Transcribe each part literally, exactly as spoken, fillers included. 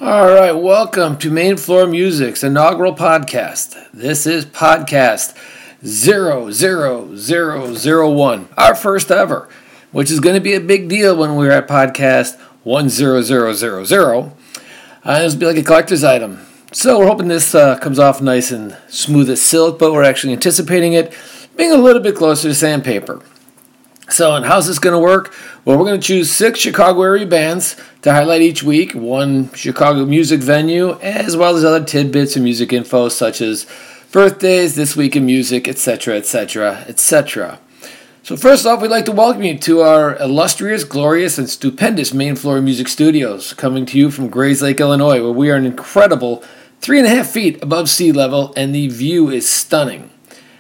All right, welcome to Main Floor Music's inaugural podcast. This is podcast zero zero zero zero one, our first ever, which is going to be a big deal when we're at podcast one zero zero zero zero. Uh, this will be like a collector's item. So we're hoping this uh, comes off nice and smooth as silk, but we're actually anticipating it being a little bit closer to sandpaper. So, and how's this going to work? Well, we're going to choose six Chicago area bands to highlight each week, one Chicago music venue, as well as other tidbits of music info such as birthdays, this week in music, et cetera, et cetera, et cetera. So first off, we'd like to welcome you to our illustrious, glorious, and stupendous Main Floor Music Studios, coming to you from Grayslake, Illinois, where we are an incredible three and a half feet above sea level, and the view is stunning.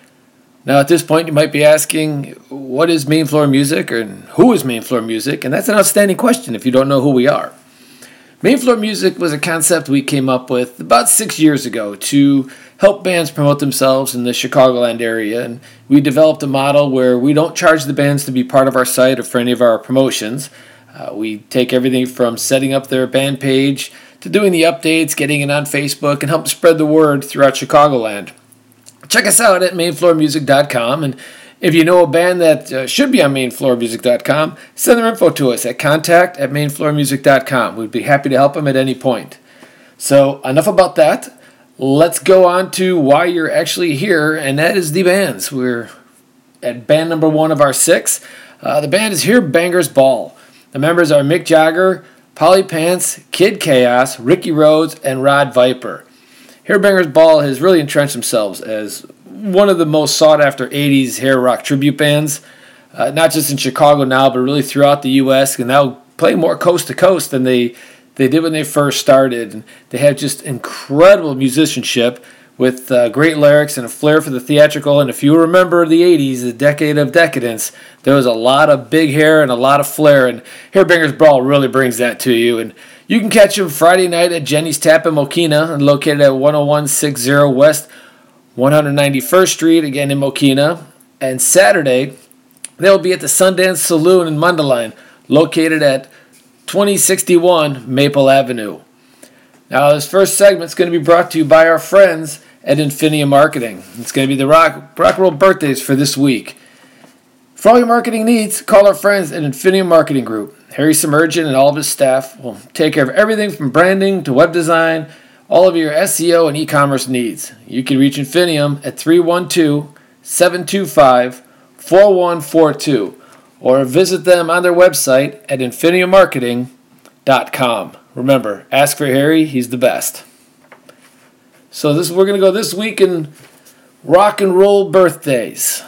Now, at this point, you might be asking, what is Main Floor Music, or who is Main Floor Music? And that's an outstanding question if you don't know who we are. Main Floor Music was a concept we came up with about six years ago to help bands promote themselves in the Chicagoland area. And we developed a model where we don't charge the bands to be part of our site or for any of our promotions. Uh, we take everything from setting up their band page to doing the updates, getting it on Facebook, and help spread the word throughout Chicagoland. Check us out at main floor music dot com, and if you know a band that uh, should be on main floor music dot com, send their info to us at contact at main floor music dot com. We'd be happy to help them at any point. So enough about that. Let's go on to why you're actually here, and that is the bands. We're at band number one of our six. Uh, the band is Here Bangers Ball. The members are Mick Jagger, Polly Pants, Kid Chaos, Ricky Rhodes, and Rod Viper. Here Bangers Ball has really entrenched themselves as one of the most sought-after eighties hair rock tribute bands, uh, not just in Chicago now, but really throughout the U S, and now play more coast-to-coast than they, they did when they first started. And they have just incredible musicianship with uh, great lyrics and a flair for the theatrical. And if you remember the eighties, the decade of decadence, there was a lot of big hair and a lot of flair, and Here Bangers Ball really brings that to you. And you can catch them Friday night at Jenny's Tap in Mokina, located at one oh one sixty West one hundred ninety-first Street, again in Mokina. And Saturday, they'll be at the Sundance Saloon in Mundelein, located at twenty sixty-one Maple Avenue. Now, this first segment is going to be brought to you by our friends at Infinium Marketing. It's going to be the rock, rock and roll birthdays for this week. For all your marketing needs, call our friends at Infinium Marketing Group. Harry Submergent and all of his staff will take care of everything from branding to web design, all of your S E O and e-commerce needs. You can reach Infinium at three one two, seven two five, four one four two or visit them on their website at infinium marketing dot com. Remember, ask for Harry, he's the best. So this we're going to go this week in rock and roll birthdays.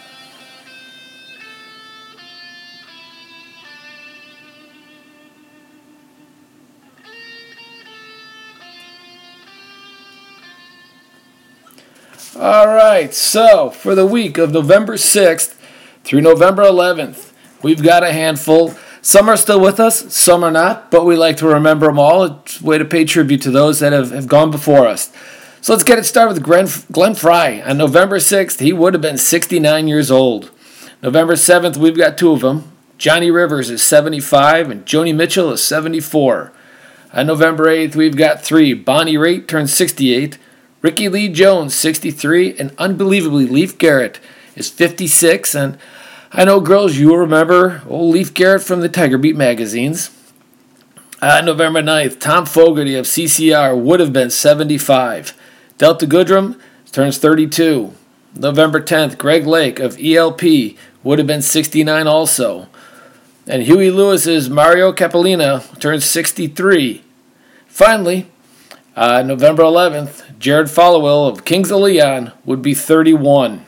All right, so for the week of November sixth through November eleventh, we've got a handful. Some are still with us, some are not, but we like to remember them all. It's a way to pay tribute to those that have, have gone before us. So let's get it started with Glenn, Glenn Frey. On November sixth, he would have been sixty-nine years old. November seventh, we've got two of them. Johnny Rivers is seventy-five, and Joni Mitchell is seventy-four. On November eighth, we've got three. Bonnie Raitt turns sixty-eight. Ricky Lee Jones, sixty-three, and unbelievably, Leif Garrett is fifty-six. And I know, girls, you will remember old Leif Garrett from the Tiger Beat magazines. On November ninth, Tom Fogerty of C C R would have been seventy-five. Delta Goodrum turns thirty-two. November tenth, Greg Lake of E L P would have been sixty-nine also. And Huey Lewis's Mario Capolina turns sixty-three. Finally, uh, November eleventh, Jared Followill of Kings of Leon would be thirty-one.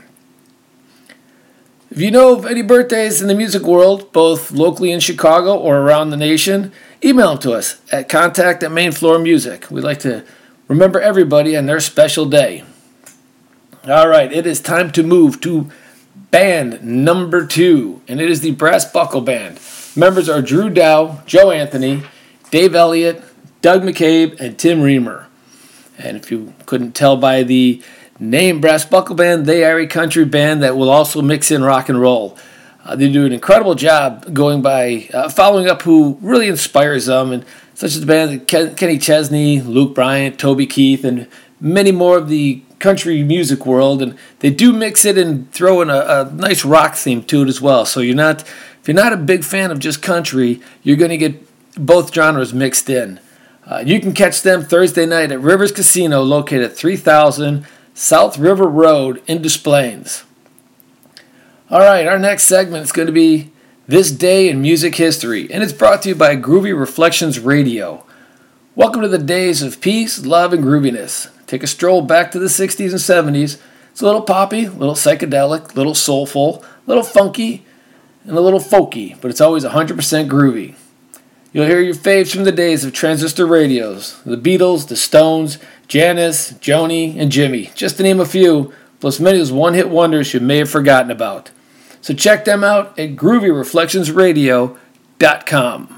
If you know of any birthdays in the music world, both locally in Chicago or around the nation, email them to us at contact at main floor music. We'd like to remember everybody on their special day. All right, it is time to move to band number two, and it is the Brass Buckle Band. Members are Drew Dow, Joe Anthony, Dave Elliott, Doug McCabe, and Tim Reamer. And if you couldn't tell by the name Brass Buckle Band, they are a country band that will also mix in rock and roll. Uh, they do an incredible job going by uh, following up who really inspires them, and such as the band Ken, Kenny Chesney, Luke Bryant, Toby Keith, and many more of the country music world. And they do mix it and throw in a, a nice rock theme to it as well. So you're not, if you're not a big fan of just country, you're going to get both genres mixed in. Uh, you can catch them Thursday night at Rivers Casino, located at three thousand South River Road in Des Plaines. All right, our next segment is going to be This Day in Music History, and it's brought to you by Groovy Reflections Radio. Welcome to the days of peace, love, and grooviness. Take a stroll back to the sixties and seventies. It's a little poppy, a little psychedelic, a little soulful, a little funky, and a little folky, but it's always one hundred percent groovy. You'll hear your faves from the days of transistor radios, the Beatles, the Stones, Janis, Joni, and Jimmy, just to name a few, plus many of those one-hit wonders you may have forgotten about. So check them out at groovy reflections radio dot com.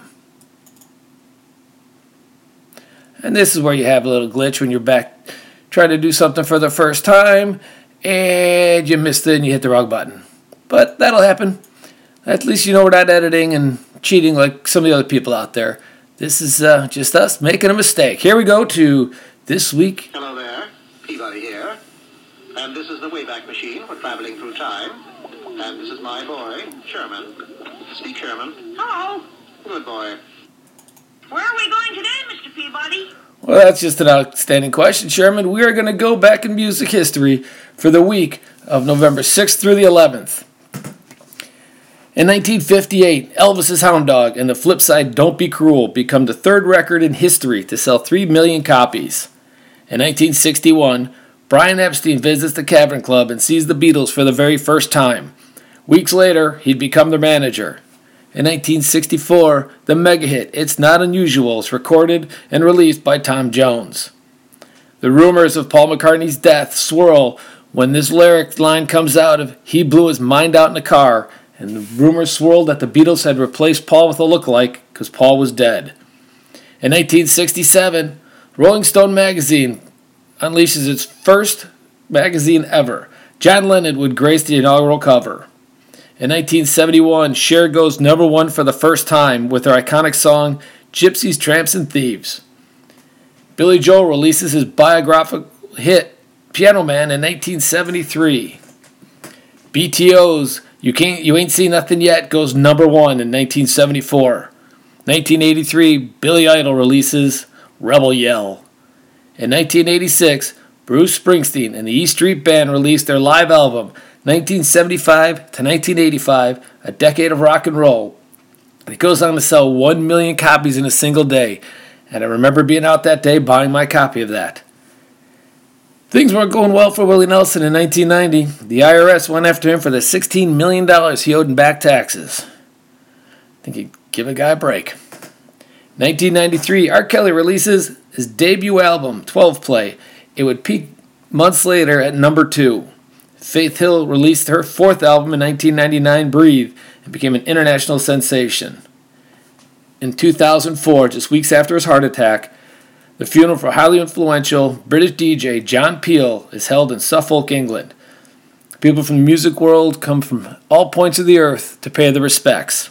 And this is where you have a little glitch when you're back trying to do something for the first time and you missed it and you hit the wrong button. But that'll happen. At least you know we're not editing and cheating like some of the other people out there. This is uh, just us making a mistake. Here we go to This Week. Hello there, Peabody here. And this is the Wayback Machine for traveling through time. And this is my boy, Sherman. Speak, Sherman. Hello. Good boy. Where are we going today, Mister Peabody? Well, that's just an outstanding question, Sherman. We are going to go back in music history for the week of November sixth through the eleventh. In nineteen fifty-eight, Elvis's Hound Dog and the flip side Don't Be Cruel become the third record in history to sell three million copies. In nineteen sixty-one, Brian Epstein visits the Cavern Club and sees the Beatles for the very first time. Weeks later, he'd become their manager. In nineteen sixty-four, the mega hit It's Not Unusual is recorded and released by Tom Jones. The rumors of Paul McCartney's death swirl when this lyric line comes out of He Blew His Mind Out in a Car, and the rumors swirled that the Beatles had replaced Paul with a lookalike because Paul was dead. In nineteen sixty-seven, Rolling Stone magazine unleashes its first magazine ever. John Lennon would grace the inaugural cover. In nineteen seventy-one, Cher goes number one for the first time with her iconic song, Gypsies, Tramps, and Thieves. Billy Joel releases his biographical hit, Piano Man, in nineteen seventy-three. B T O's You Can't, You Ain't Seen Nothing Yet goes number one in nineteen seventy-four. nineteen eighty-three, Billy Idol releases Rebel Yell. In nineteen eighty-six, Bruce Springsteen and the E Street Band released their live album, nineteen seventy-five to nineteen eighty-five, A Decade of Rock and Roll. It goes on to sell one million copies in a single day, and I remember being out that day buying my copy of that. Things weren't going well for Willie Nelson in nineteen ninety. The I R S went after him for the sixteen million dollars he owed in back taxes. I think you'd give a guy a break. nineteen ninety-three, R. Kelly releases his debut album, twelve play. It would peak months later at number two. Faith Hill released her fourth album in nineteen ninety-nine, Breathe, and became an international sensation. In two thousand four, just weeks after his heart attack, the funeral for highly influential British D J John Peel is held in Suffolk, England. People from the music world come from all points of the earth to pay their respects.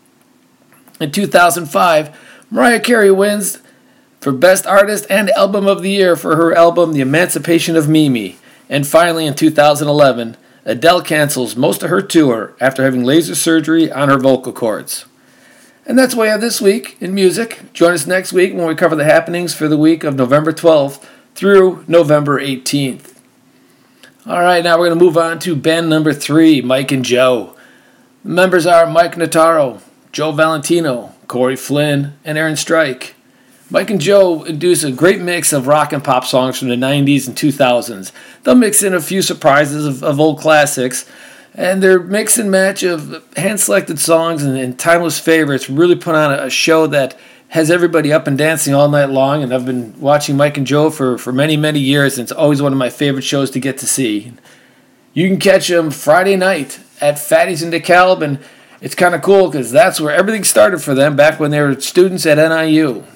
In two thousand five, Mariah Carey wins for Best Artist and Album of the Year for her album The Emancipation of Mimi. And finally, in two thousand eleven, Adele cancels most of her tour after having laser surgery on her vocal cords. And that's what we have this week in music. Join us next week when we cover the happenings for the week of November twelfth through November eighteenth. All right, now we're going to move on to band number three, Mike and Joe. The members are Mike Notaro, Joe Valentino, Corey Flynn, and Aaron Strike. Mike and Joe induce a great mix of rock and pop songs from the nineties and two thousands. They'll mix in a few surprises of, of old classics, and their mix and match of hand-selected songs and, and timeless favorites really put on a, a show that has everybody up and dancing all night long. And I've been watching Mike and Joe for, for many, many years, and it's always one of my favorite shows to get to see. You can catch them Friday night at Fatty's in DeKalb, and it's kind of cool because that's where everything started for them back when they were students at N I U.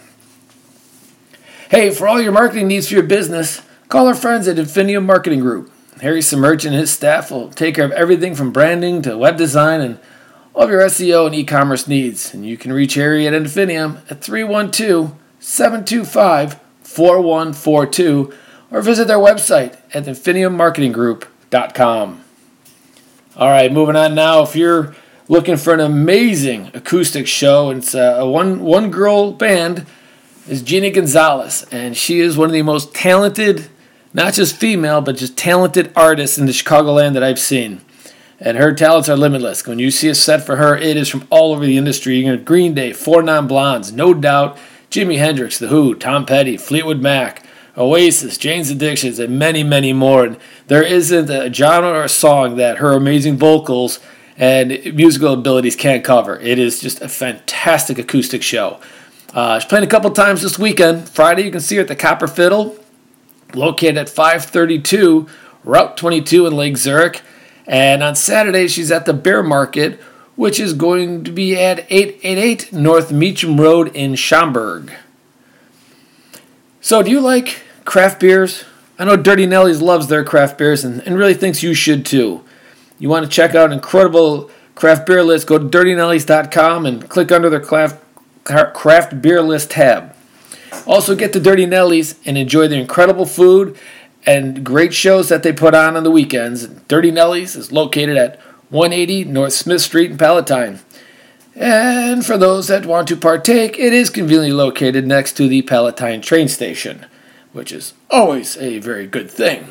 Hey, for all your marketing needs for your business, call our friends at Infinium Marketing Group. Harry Submergent and his staff will take care of everything from branding to web design and all of your S E O and e-commerce needs. And you can reach Harry at Infinium at three one two, seven two five, four one four two or visit their website at infinium marketing group dot com. All right, moving on now. If you're looking for an amazing acoustic show, it's a one, one girl band is Gina Gonzalez, and she is one of the most talented, not just female, but just talented artists in the Chicagoland that I've seen. And her talents are limitless. When you see a set for her, it is from all over the industry. You're going to Green Day, Four Non-Blondes, No Doubt, Jimi Hendrix, The Who, Tom Petty, Fleetwood Mac, Oasis, Jane's Addictions, and many, many more. And there isn't a genre or a song that her amazing vocals and musical abilities can't cover. It is just a fantastic acoustic show. Uh, she's playing a couple times this weekend. Friday, you can see her at the Copper Fiddle, located at five thirty-two Route twenty-two in Lake Zurich. And on Saturday, she's at the Bear Market, which is going to be at eight eighty-eight North Meacham Road in Schaumburg. So do you like craft beers? I know Dirty Nellies loves their craft beers and, and really thinks you should too. You want to check out an incredible craft beer list, go to dirty nellies dot com and click under their craft, craft beer list tab. Also get to Dirty Nellies and enjoy their incredible food and great shows that they put on on the weekends. Dirty Nellies is located at one eighty North Smith Street in Palatine. And for those that want to partake, it is conveniently located next to the Palatine train station, which is always a very good thing.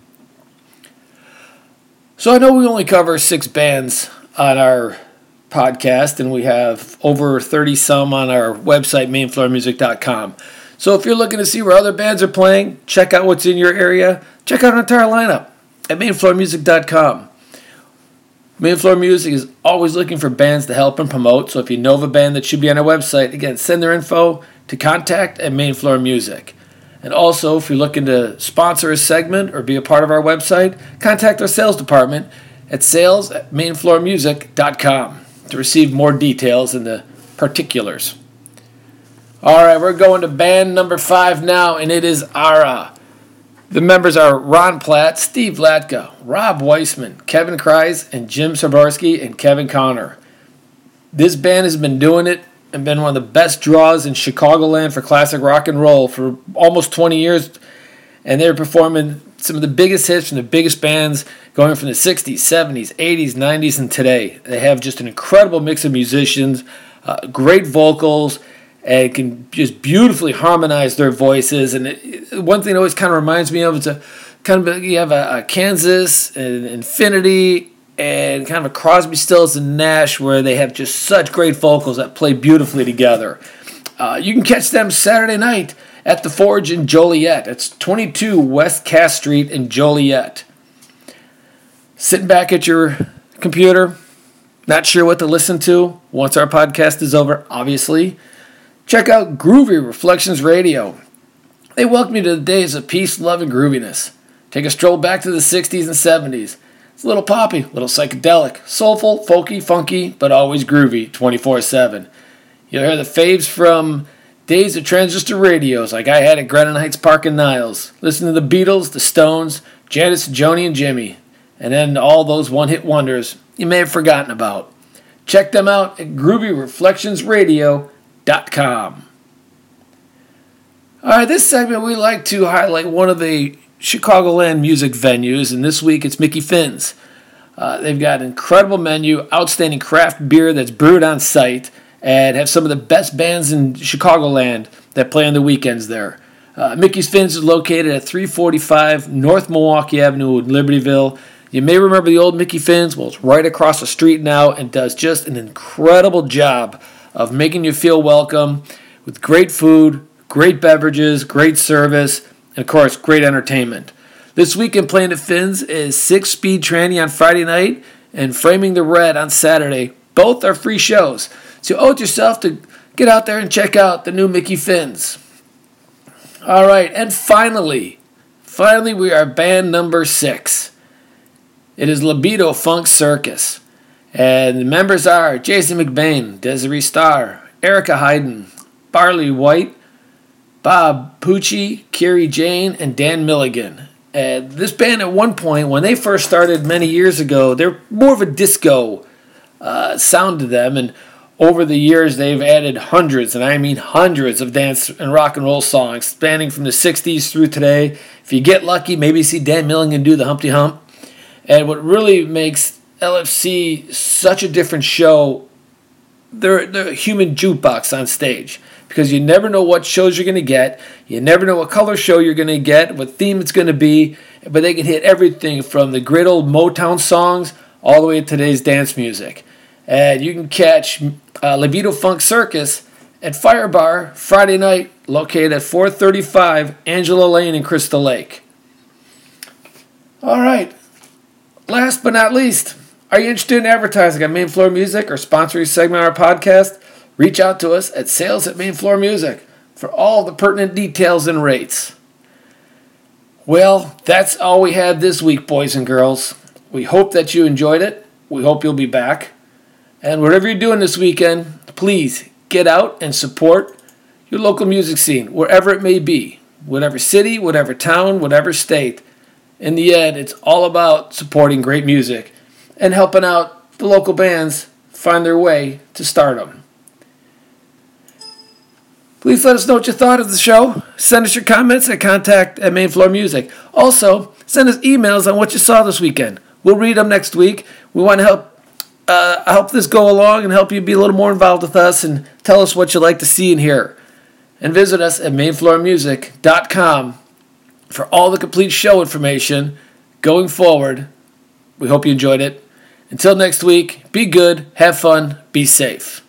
So I know we only cover six bands on our podcast, and we have over thirty some on our website, main floor music dot com. So if you're looking to see where other bands are playing, check out what's in your area. Check out our entire lineup at main floor music dot com. Main Floor Music is always looking for bands to help and promote, so if you know of a band that should be on our website, again, send their info to contact at Main Floor Music. And also, if you're looking to sponsor a segment or be a part of our website, contact our sales department at sales at main floor music dot com to receive more details and the particulars. All right, we're going to band number five now, and it is Ara. The members are Ron Platt, Steve Latka, Rob Weissman, Kevin Kreis, and Jim Sabarski and Kevin Connor. This band has been doing it and been one of the best draws in Chicagoland for classic rock and roll for almost twenty years, and they're performing some of the biggest hits from the biggest bands going from the sixties, seventies, eighties, nineties, and today. They have just an incredible mix of musicians, uh, great vocals, and can just beautifully harmonize their voices. And it, one thing that always kind of reminds me of, it's a kind of, you have a, a Kansas and Infinity and kind of a Crosby, Stills, and Nash, where they have just such great vocals that play beautifully together. Uh, you can catch them Saturday night at the Forge in Joliet. It's twenty-two West Cass Street in Joliet. Sitting back at your computer, not sure what to listen to once our podcast is over, obviously. Check out Groovy Reflections Radio. They welcome you to the days of peace, love, and grooviness. Take a stroll back to the sixties and seventies. It's a little poppy, a little psychedelic, soulful, folky, funky, but always groovy twenty-four seven. You'll hear the faves from days of transistor radios like I had at Granite Heights Park in Niles. Listen to the Beatles, the Stones, Janis, Joni, and Jimmy. And then all those one-hit wonders you may have forgotten about. Check them out at groovy reflections radio dot com. All right, this segment we like to highlight one of the Chicagoland music venues, and this week it's Mickey Finn's. Uh, they've got an incredible menu, outstanding craft beer that's brewed on site, and have some of the best bands in Chicagoland that play on the weekends there. Uh, Mickey's Finn's is located at three forty-five North Milwaukee Avenue in Libertyville. You may remember the old Mickey Finn's. Well, it's right across the street now and does just an incredible job of making you feel welcome with great food, great beverages, great service, and of course, great entertainment. This weekend playing at Finn's is Six Speed Tranny on Friday night and Framing the Red on Saturday. Both are free shows, so you owe it yourself to get out there and check out the new Mickey Finn's. All right, and finally, finally we are band number six. It is Libido Funk Circus. And the members are Jason McBain, Desiree Starr, Erica Hayden, Barley White, Bob Pucci, Carrie Jane, and Dan Milligan. And this band at one point, when they first started many years ago, they're more of a disco uh, sound to them. And over the years, they've added hundreds, and I mean hundreds, of dance and rock and roll songs, spanning from the sixties through today. If you get lucky, maybe see Dan Milligan do the Humpty Hump. And what really makes L F C such a different show, they're, they're a human jukebox on stage. Because you never know what shows you're going to get. You never know what color show you're going to get, what theme it's going to be. But they can hit everything from the great old Motown songs all the way to today's dance music. And you can catch uh, Levito Funk Circus at Fire Bar Friday night, located at four thirty-five Angela Lane in Crystal Lake. All right. Last but not least, are you interested in advertising on Main Floor Music or sponsoring a segment of our podcast? Reach out to us at sales at Main Floor Music for all the pertinent details and rates. Well, that's all we had this week, boys and girls. We hope that you enjoyed it. We hope you'll be back. And whatever you're doing this weekend, please get out and support your local music scene, wherever it may be. Whatever city, whatever town, whatever state. In the end, it's all about supporting great music and helping out the local bands find their way to stardom. Please let us know what you thought of the show. Send us your comments at contact at Main Floor Music. Also, send us emails on what you saw this weekend. We'll read them next week. We want to help uh, help this go along and help you be a little more involved with us and tell us what you'd like to see and hear. And visit us at main floor music dot com for all the complete show information going forward. We hope you enjoyed it. Until next week, be good, have fun, be safe.